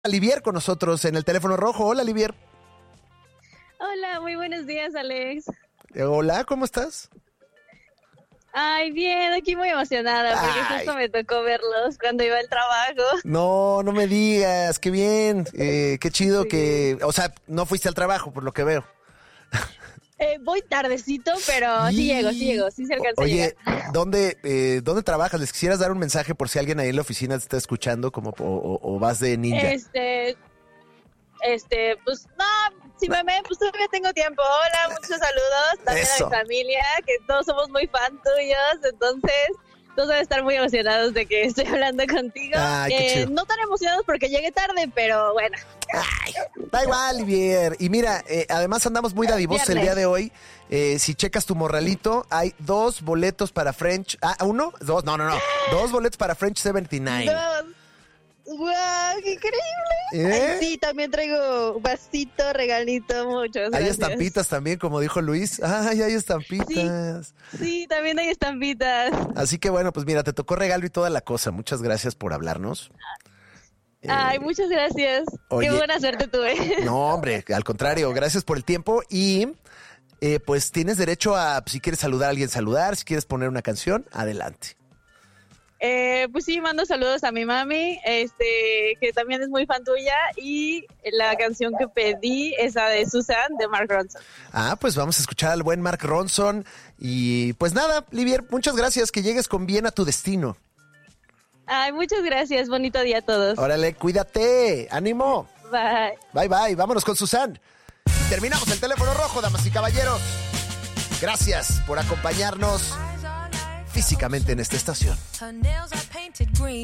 Livier con nosotros en el teléfono rojo. Hola, Livier. Hola, muy buenos días, Alex. Hola, ¿cómo estás? Ay, bien, aquí muy emocionada porque justo me tocó verlos cuando iba al trabajo. No me digas, qué bien, qué chido Sí. que, o sea, no fuiste al trabajo por lo que veo. Voy tardecito, pero sí llego, sí se alcanza a Oye, llegar. ¿dónde trabajas? ¿Les quisieras dar un mensaje por si alguien ahí en la oficina te está escuchando como o vas de ninja? Pues no, si me ven, pues todavía tengo tiempo. Hola, muchos saludos también Eso. a mi familia, que todos somos muy fan tuyos, entonces todos deben estar muy emocionados de que estoy hablando contigo. Ay, qué chido. No tan emocionados porque llegué tarde, pero bueno. Ay, da igual, Livier. Y mira, además andamos muy dadivosos el día de hoy. Si checas tu morralito, hay 2 boletos para French. ¿Uno? 2, no. 2 boletos para French 79. Dos. ¡Wow! ¡Qué increíble! ¿Eh? Ay, sí, también traigo vasito, regalito, muchas gracias. Hay estampitas también, como dijo Luis. Ay, hay estampitas. Sí, también hay estampitas. Así que bueno, pues mira, te tocó regalo y toda la cosa. Muchas gracias por hablarnos. Ay, muchas gracias. Oye, Qué buena suerte tuve. No, hombre, al contrario, gracias por el tiempo y pues tienes derecho a, si quieres saludar a alguien, saludar, si quieres poner una canción, adelante. Pues sí, mando saludos a mi mami, que también es muy fan tuya, y la canción que pedí es la de Susan, de Mark Ronson. Pues vamos a escuchar al buen Mark Ronson y pues nada, Livier, muchas gracias, que llegues con bien a tu destino. Ay, muchas gracias, bonito día a todos. Órale, cuídate, ánimo. Bye. Bye, vámonos con Susan. Y terminamos el teléfono rojo, damas y caballeros. Gracias por acompañarnos físicamente en esta estación.